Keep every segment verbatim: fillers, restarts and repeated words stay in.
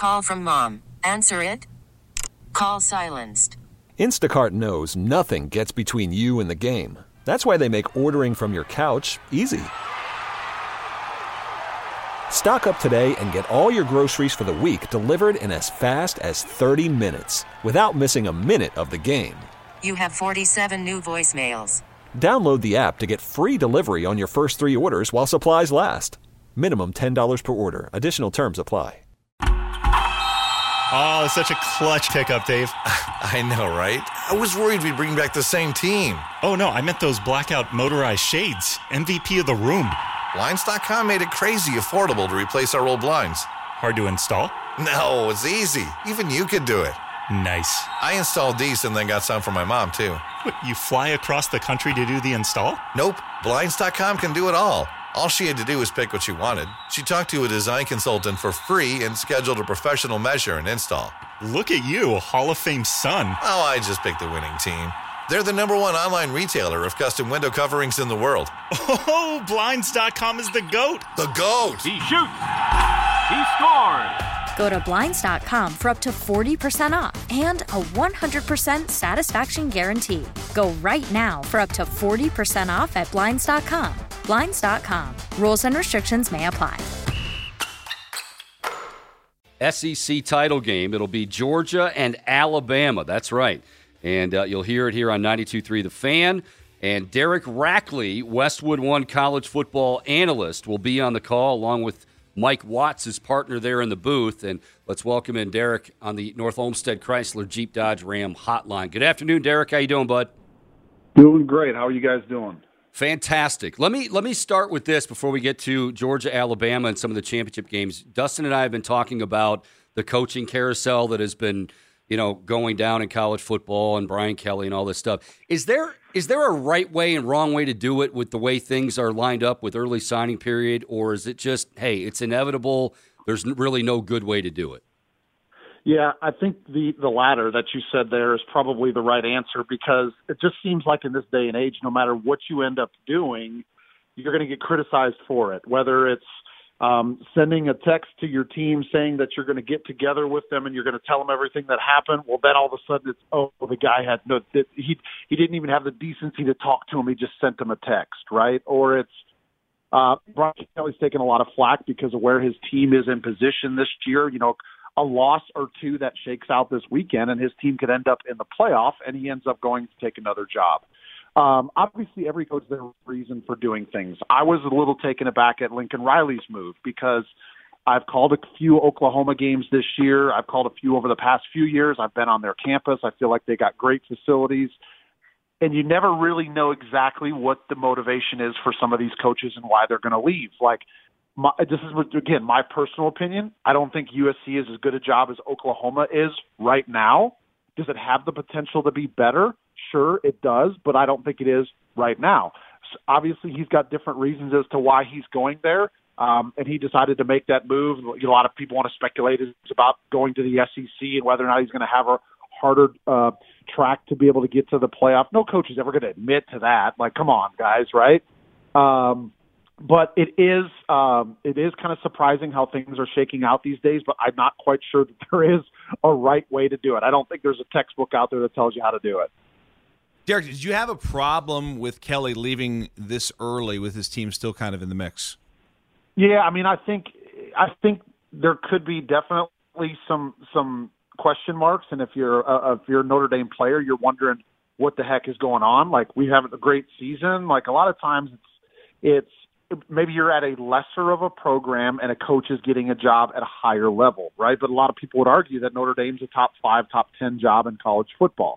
Call from mom. Answer it. Call silenced. Instacart knows nothing gets between you and the game. That's why they make ordering from your couch easy. Stock up today and get all your groceries for the week delivered in as fast as thirty minutes without missing a minute of the game. You have forty-seven new voicemails. Download the app to get free delivery on your first three orders while supplies last. Minimum ten dollars per order. Additional terms apply. Oh, such a clutch pickup, Dave. I know, right? I was worried we'd bring back the same team. Oh, no, I meant those blackout motorized shades. M V P of the room. Blinds dot com made it crazy affordable to replace our old blinds. Hard to install? No, it's easy. Even you could do it. Nice. I installed these and then got some for my mom, too. What, you fly across the country to do the install? Nope. Blinds dot com can do it all. All she had to do was pick what she wanted. She talked to a design consultant for free and scheduled a professional measure and install. Look at you, Hall of Fame son. Oh, I just picked the winning team. They're the number one online retailer of custom window coverings in the world. Oh, Blinds dot com is the GOAT. The GOAT. He shoots. He scores. Go to Blinds dot com for up to forty percent off and a one hundred percent satisfaction guarantee. Go right now for up to forty percent off at Blinds dot com. Blinds dot com. Rules and restrictions may apply. S E C title game. It'll be Georgia and Alabama. That's right. And uh, you'll hear it here on ninety-two point three The Fan. And Derek Rackley, Westwood One college football analyst, will be on the call along with Mike Watts, his partner there in the booth. And let's welcome in Derek on the North Olmsted Chrysler Jeep Dodge Ram hotline. Good afternoon, Derek. How you doing, bud? Doing great. How are you guys doing? Fantastic. Let me let me start with this before we get to Georgia, Alabama, and some of the championship games. Dustin and I have been talking about the coaching carousel that has been, you know, going down in college football and Brian Kelly and all this stuff. Is there is there a right way and wrong way to do it with the way things are lined up with early signing period, or is it just, hey, it's inevitable, there's really no good way to do it? Yeah, I think the, the latter that you said there is probably the right answer, because it just seems like in this day and age, no matter what you end up doing, you're going to get criticized for it, whether it's um, sending a text to your team saying that you're going to get together with them and you're going to tell them everything that happened. Well, then all of a sudden it's, oh, the guy had no, he, he didn't even have the decency to talk to him. He just sent him a text, right? Or it's, uh, Brian Kelly's taken a lot of flack because of where his team is in position this year. You know, a loss or two that shakes out this weekend and his team could end up in the playoff and he ends up going to take another job. Um, obviously, every coach has a reason for doing things. I was a little taken aback at Lincoln Riley's move because I've called a few Oklahoma games this year. I've called a few over the past few years. I've been on their campus. I feel like they got great facilities. And you never really know exactly what the motivation is for some of these coaches and why they're going to leave. Like, My, this is, again, my personal opinion. I don't think U S C is as good a job as Oklahoma is right now. Does it have the potential to be better? Sure, it does, but I don't think it is right now. So obviously, he's got different reasons as to why he's going there, um, and he decided to make that move. A lot of people want to speculate it's about going to the S E C and whether or not he's going to have a harder uh, track to be able to get to the playoff. No coach is ever going to admit to that. Like, come on, guys, right? Um But it is um, it is kind of surprising how things are shaking out these days, but I'm not quite sure that there is a right way to do it. I don't think there's a textbook out there that tells you how to do it. Derek, did you have a problem with Kelly leaving this early with his team still kind of in the mix? Yeah, I mean, I think I think there could be definitely some some question marks, and if you're a, if you're a Notre Dame player, you're wondering what the heck is going on. Like, we have a great season. Like, a lot of times it's it's maybe you're at a lesser of a program and a coach is getting a job at a higher level, right? But a lot of people would argue that Notre Dame's a top five, top ten job in college football.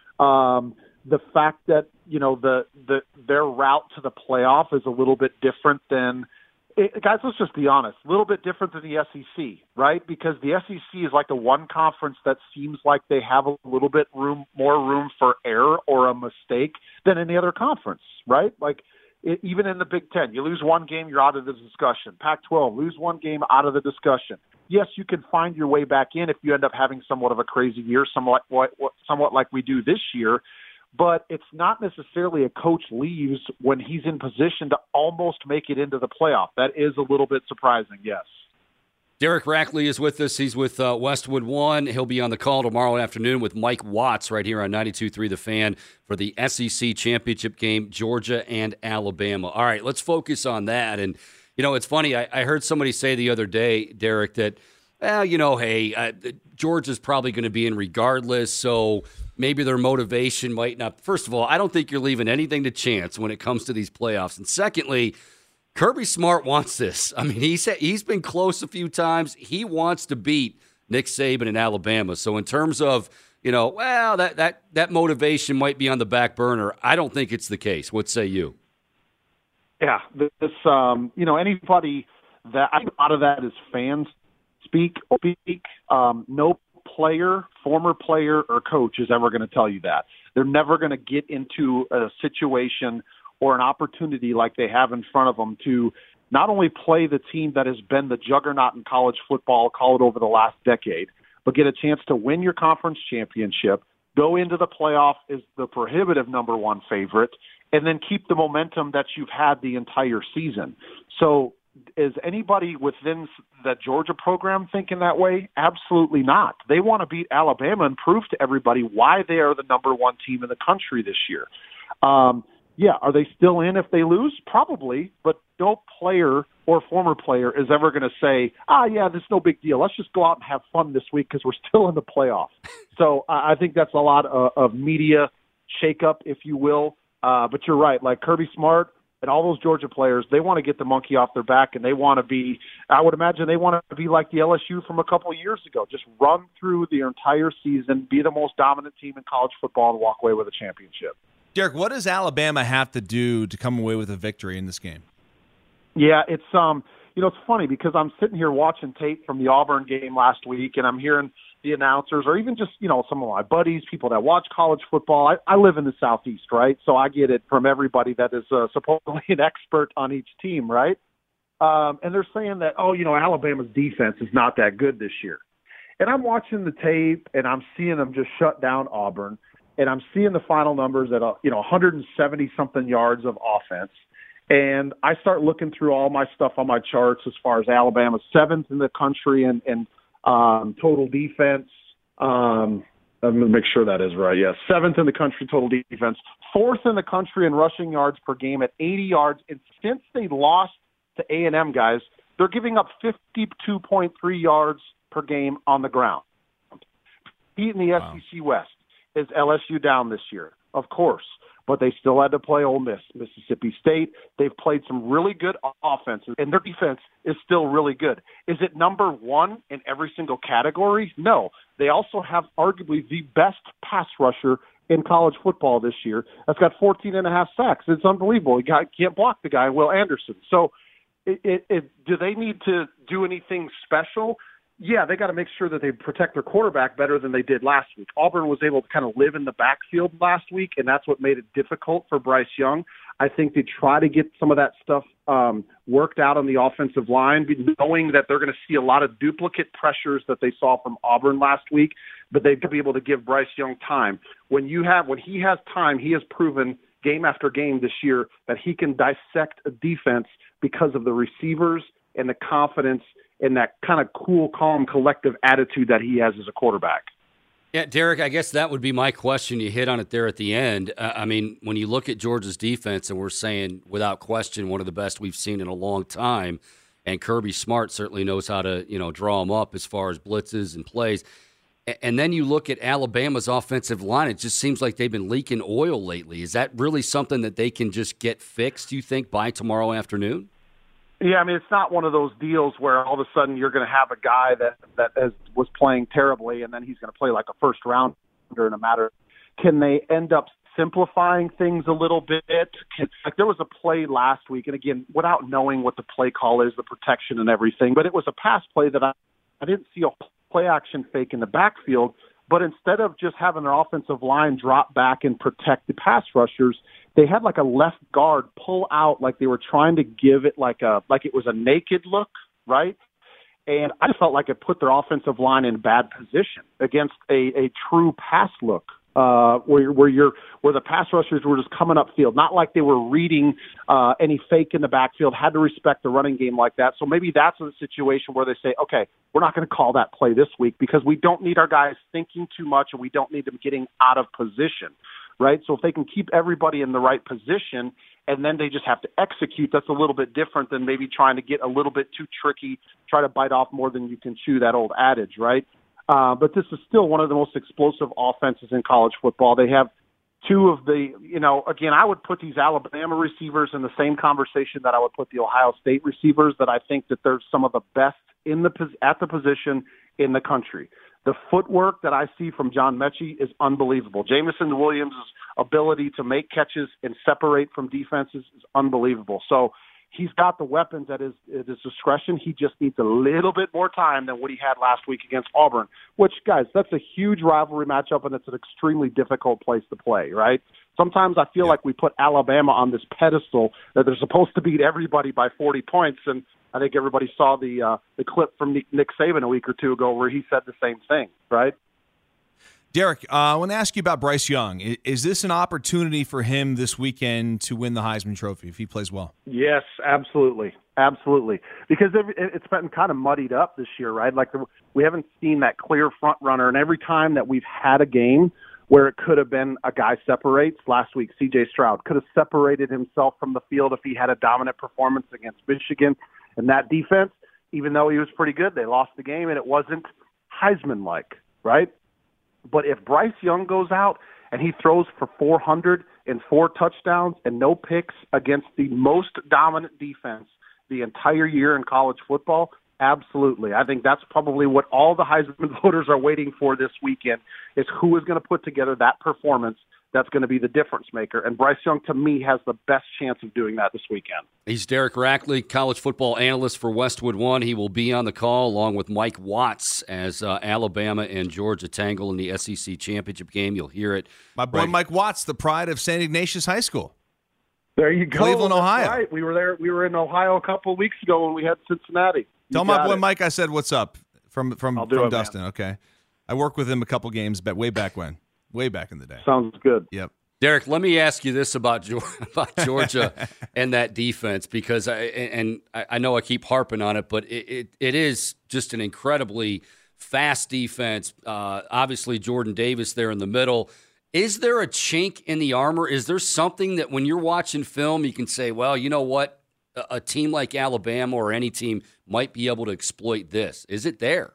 Um, the fact that, you know, the, the their route to the playoff is a little bit different than it, guys, let's just be honest, a little bit different than the S E C, right? Because the S E C is like the one conference that seems like they have a little bit room, more room for error or a mistake than any other conference, right? Like, It, even in the Big Ten, you lose one game, you're out of the discussion. Pac twelve, lose one game, out of the discussion. Yes, you can find your way back in if you end up having somewhat of a crazy year, somewhat, somewhat like we do this year. But it's not necessarily a coach leaves when he's in position to almost make it into the playoff. That is a little bit surprising, yes. Derek Rackley is with us. He's with uh, Westwood One. He'll be on the call tomorrow afternoon with Mike Watts right here on ninety-two point three The Fan for the S E C championship game, Georgia and Alabama. All right, let's focus on that. And, you know, it's funny. I, I heard somebody say the other day, Derek, that, well, you know, hey, uh, Georgia's probably going to be in regardless, so maybe their motivation might not. First of all, I don't think you're leaving anything to chance when it comes to these playoffs. And secondly, Kirby Smart wants this. I mean, he's, he's been close a few times. He wants to beat Nick Saban in Alabama. So in terms of, you know, well, that, that, that motivation might be on the back burner, I don't think it's the case. What say you? Yeah, this, um, you know, anybody that, I think a lot of that is fans speak, speak. Um, no player, former player or coach is ever going to tell you that. They're never going to get into a situation or an opportunity like they have in front of them to not only play the team that has been the juggernaut in college football, call it over the last decade, but get a chance to win your conference championship, go into the playoff as the prohibitive number one favorite, and then keep the momentum that you've had the entire season. So is anybody within the Georgia program thinking that way? Absolutely not. They want to beat Alabama and prove to everybody why they are the number one team in the country this year. Um, Yeah, are they still in if they lose? Probably, but no player or former player is ever going to say, ah, yeah, this is no big deal. Let's just go out and have fun this week because we're still in the playoffs. So uh, I think that's a lot of, of media shakeup, if you will. Uh, but you're right, like Kirby Smart and all those Georgia players, they want to get the monkey off their back, and they want to be, I would imagine they want to be like the L S U from a couple of years ago, just run through the entire season, be the most dominant team in college football, and walk away with a championship. Derek, what does Alabama have to do to come away with a victory in this game? Yeah, it's um, you know, it's funny because I'm sitting here watching tape from the Auburn game last week, and I'm hearing the announcers, or even just you know some of my buddies, people that watch college football. I, I live in the Southeast, right? So I get it from everybody that is uh, supposedly an expert on each team, right? Um, and they're saying that, oh, you know, Alabama's defense is not that good this year. And I'm watching the tape, and I'm seeing them just shut down Auburn. And I'm seeing the final numbers at, a, you know, one hundred seventy something yards of offense. And I start looking through all my stuff on my charts as far as Alabama, seventh in the country in, in um, total defense. Um, I'm going to make sure that is right. Yeah, seventh in the country total defense, fourth in the country in rushing yards per game at eighty yards. And since they lost to A and M, guys, they're giving up fifty-two point three yards per game on the ground. Beating the wow. S E C West. Is L S U down this year? Of course, but they still had to play Ole Miss, Mississippi State. They've played some really good offenses, and their defense is still really good. Is it number one in every single category? No. They also have arguably the best pass rusher in college football this year. That's got fourteen and a half sacks. It's unbelievable. You can't block the guy, Will Anderson. So it, it, it, do they need to do anything special? Yeah, they got to make sure that they protect their quarterback better than they did last week. Auburn was able to kind of live in the backfield last week, and that's what made it difficult for Bryce Young. I think they try to get some of that stuff um, worked out on the offensive line, knowing that they're going to see a lot of duplicate pressures that they saw from Auburn last week, but they've got to be able to give Bryce Young time. When you have, when he has time, he has proven game after game this year that he can dissect a defense because of the receivers and the confidence and that kind of cool, calm, collective attitude that he has as a quarterback. Yeah, Derek, I guess that would be my question. You hit on it there at the end. Uh, I mean, when you look at Georgia's defense, and we're saying without question one of the best we've seen in a long time, and Kirby Smart certainly knows how to, you know, draw them up as far as blitzes and plays. And then you look at Alabama's offensive line, it just seems like they've been leaking oil lately. Is that really something that they can just get fixed, do you think, by tomorrow afternoon? Yeah, I mean, it's not one of those deals where all of a sudden you're going to have a guy that, that has, was playing terribly and then he's going to play like a first rounder in a matter. Can they end up simplifying things a little bit? Can, like there was a play last week, and again, without knowing what the play call is, the protection and everything, but it was a pass play that I, I didn't see a play action fake in the backfield, but instead of just having their offensive line drop back and protect the pass rushers, they had like a left guard pull out like they were trying to give it like a like it was a naked look, right? And I just felt like it put their offensive line in bad position against a, a true pass look uh, where, where you're where the pass rushers were just coming upfield, not like they were reading uh, any fake in the backfield, had to respect the running game like that. So maybe that's a situation where they say, okay, we're not going to call that play this week because we don't need our guys thinking too much and we don't need them getting out of position, right? So if they can keep everybody in the right position and then they just have to execute, that's a little bit different than maybe trying to get a little bit too tricky, try to bite off more than you can chew, that old adage, right? Uh, but this is still one of the most explosive offenses in college football. They have two of the, you know, again, I would put these Alabama receivers in the same conversation that I would put the Ohio State receivers, that I think that they're some of the best in the at the position in the country. The footwork that I see from John Mechie is unbelievable. Jameson Williams' ability to make catches and separate from defenses is unbelievable. So he's got the weapons at his, at his discretion. He just needs a little bit more time than what he had last week against Auburn, which, guys, that's a huge rivalry matchup, and it's an extremely difficult place to play, right? Sometimes I feel like we put Alabama on this pedestal that they're supposed to beat everybody by forty points, and I think everybody saw the uh, the clip from Nick, Nick Saban a week or two ago where he said the same thing, right? Derek, uh, I want to ask you about Bryce Young. Is, is this an opportunity for him this weekend to win the Heisman Trophy if he plays well? Yes, absolutely. Absolutely. Because it's been kind of muddied up this year, right? Like we haven't seen that clear front runner, and every time that we've had a game where it could have been a guy separates, last week C J Stroud could have separated himself from the field if he had a dominant performance against Michigan. And that defense, even though he was pretty good, they lost the game, and it wasn't Heisman-like, right? But if Bryce Young goes out and he throws for four hundred and four touchdowns and no picks against the most dominant defense the entire year in college football, absolutely. I think that's probably what all the Heisman voters are waiting for this weekend, is who is going to put together that performance that's going to be the difference maker. And Bryce Young, to me, has the best chance of doing that this weekend. He's Derek Rackley, college football analyst for Westwood One. He will be on the call along with Mike Watts as uh, Alabama and Georgia tangle in the S E C championship game. You'll hear it. My boy right. Mike Watts, the pride of Saint Ignatius High School. There you go. Cleveland, That's Ohio. Right. We were there. We were in Ohio a couple of weeks ago when we had Cincinnati. You Tell my boy it. Mike I said what's up from from, I'll do from it, Dustin. man. Okay, I worked with him a couple games, but way back when, way back in the day. Sounds good. Yep. Derek, let me ask you this about about Georgia and that defense, because I and I know I keep harping on it, but it it, it is just an incredibly fast defense. Uh, obviously, Jordan Davis there in the middle. Is there a chink in the armor? Is there something that when you're watching film you can say, well, you know what, a, a team like Alabama or any team might be able to exploit this? Is it there?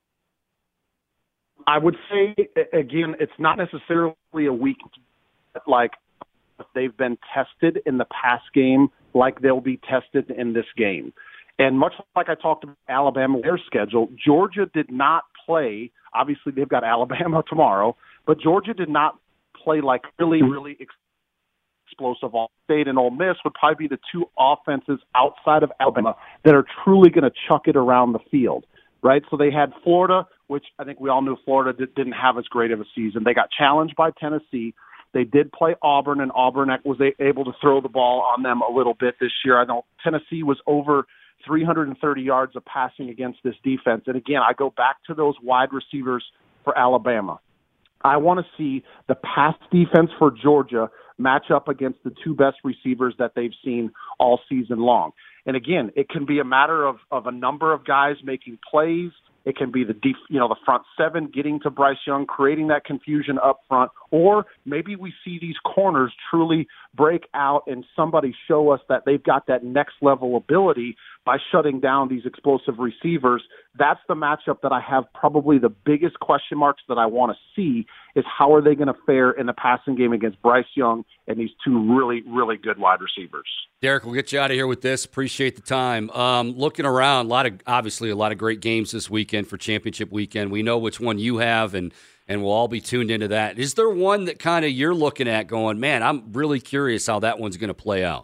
I would say, again, it's not necessarily a weak. Like they've been tested in the pass game, like they'll be tested in this game. And much like I talked about Alabama, their schedule, Georgia did not play. Obviously, they've got Alabama tomorrow, but Georgia did not play like really, really explosive. All State and Ole Miss would probably be the two offenses outside of Alabama that are truly going to chuck it around the field, right? So they had Florida, which I think we all knew Florida didn't have as great of a season. They got challenged by Tennessee. They did play Auburn, and Auburn was able to throw the ball on them a little bit this year. I know Tennessee was over three hundred thirty yards of passing against this defense. And again, I go back to those wide receivers for Alabama. I want to see the pass defense for Georgia match up against the two best receivers that they've seen all season long. And again, it can be a matter of, of a number of guys making plays. It can be the deep, you know, the front seven getting to Bryce Young, creating that confusion up front, or maybe we see these corners truly break out and somebody show us that they've got that next level ability by shutting down these explosive receivers. That's the matchup that I have probably the biggest question marks that I want to see, is how are they going to fare in the passing game against Bryce Young and these two really, really good wide receivers. Derek, we'll get you out of here with this. Appreciate the time. Um, looking around, a lot of obviously a lot of great games this weekend for championship weekend. We know which one you have, and and we'll all be tuned into that. Is there one that kind of you're looking at going, man, I'm really curious how that one's going to play out?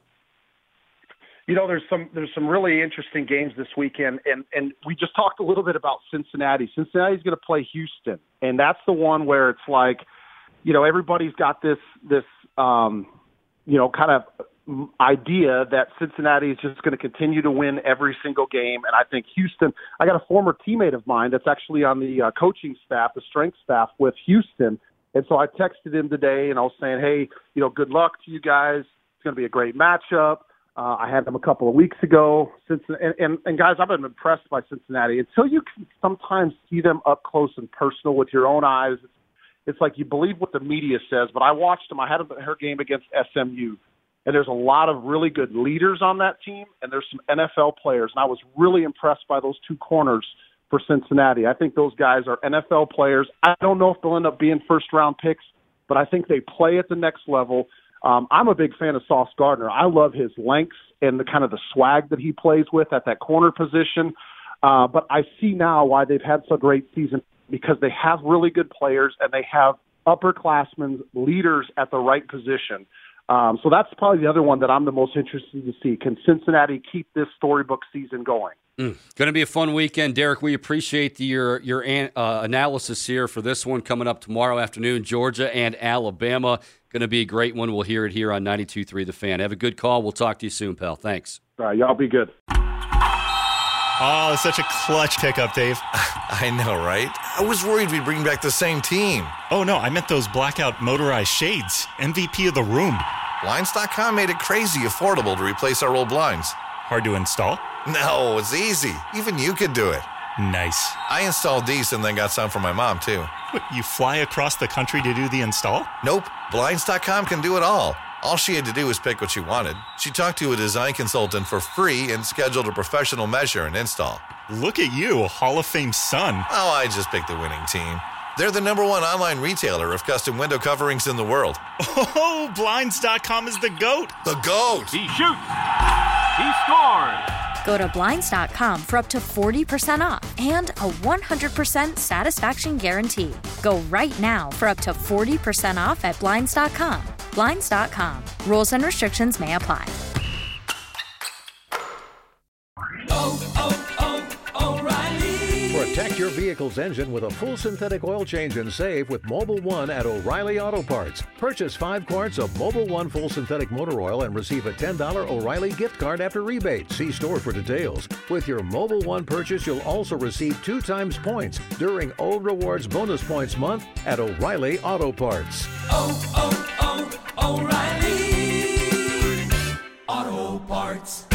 You know, there's some there's some really interesting games this weekend, and, and we just talked a little bit about Cincinnati. Cincinnati's going to play Houston, and that's the one where it's like, you know, everybody's got this this um, you know kind of idea that Cincinnati is just going to continue to win every single game, and I think Houston. I got a former teammate of mine that's actually on the uh, coaching staff, the strength staff with Houston, And so I texted him today, and I was saying, hey, you know, good luck to you guys. It's going to be a great matchup. Uh, I had them a couple of weeks ago. Since, and, and, and, guys, I've been impressed by Cincinnati. Until you can sometimes see them up close and personal with your own eyes, it's like you believe what the media says. But I watched them. I had her game against S M U, and there's a lot of really good leaders on that team, and there's some N F L players. And I was really impressed by those two corners for Cincinnati. I think those guys are N F L players. I don't know if they'll end up being first-round picks, but I think they play at the next level. Um, I'm a big fan of Sauce Gardner. I love his lengths and the kind of the swag that he plays with at that corner position. Uh, but I see now why they've had such a great season, because they have really good players and they have upperclassmen, leaders at the right position. Um, so that's probably the other one that I'm the most interested to see. Can Cincinnati keep this storybook season going? Mm. Going to be a fun weekend, Derek. We appreciate the, your your an, uh, analysis here for this one coming up tomorrow afternoon. Georgia and Alabama. Going to be a great one. We'll hear it here on ninety-two point three The Fan. Have a good call. We'll talk to you soon, pal. Thanks. All right, y'all be good. Oh, it's such a clutch pickup, Dave. I know, right? I was worried we'd bring back the same team. Oh, no, I meant those blackout motorized shades. M V P of the room. Blinds dot com made it crazy affordable to replace our old blinds. Hard to install? No, it's easy. Even you could do it. Nice. I installed these and then got some for my mom, too. What, you fly across the country to do the install? Nope. Blinds dot com can do it all. All she had to do was pick what she wanted. She talked to a design consultant for free and scheduled a professional measure and install. Look at you, Hall of Fame son. Oh, I just picked the winning team. They're the number one online retailer of custom window coverings in the world. Oh, Blinds dot com is the GOAT. The GOAT! He shoots. He scores. Go to Blinds dot com for up to forty percent off and a one hundred percent satisfaction guarantee. Go right now for up to forty percent off at Blinds dot com. Blinds dot com. Rules and restrictions may apply. Oh, oh, oh, O'Reilly. Protect your vehicle's engine with a full synthetic oil change and save with Mobil one at O'Reilly Auto Parts. Purchase five quarts of Mobil one full synthetic motor oil and receive a ten dollars O'Reilly gift card after rebate. See store for details. With your Mobil one purchase, you'll also receive two times points during O Rewards Bonus Points Month at O'Reilly Auto Parts. Oh, oh, oh, O'Reilly Auto Parts.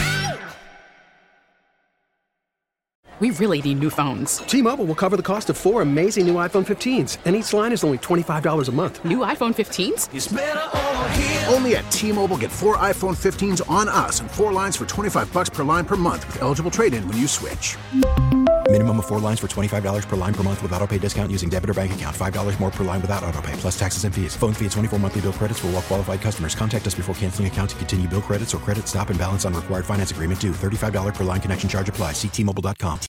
We really need new phones. T-Mobile will cover the cost of four amazing new iPhone fifteens, and each line is only twenty-five dollars a month. New iPhone fifteens? It's better over here. Only at T-Mobile, get four iPhone fifteens on us and four lines for twenty-five dollars per line per month with eligible trade-in when you switch. Minimum of four lines for twenty-five dollars per line per month with autopay discount using debit or bank account. five dollars more per line without autopay, plus taxes and fees. Phone fee at twenty-four monthly bill credits for well-qualified customers. Contact us before canceling account to continue bill credits or credit stop and balance on required finance agreement due. thirty-five dollars per line connection charge applies. See T Mobile dot com.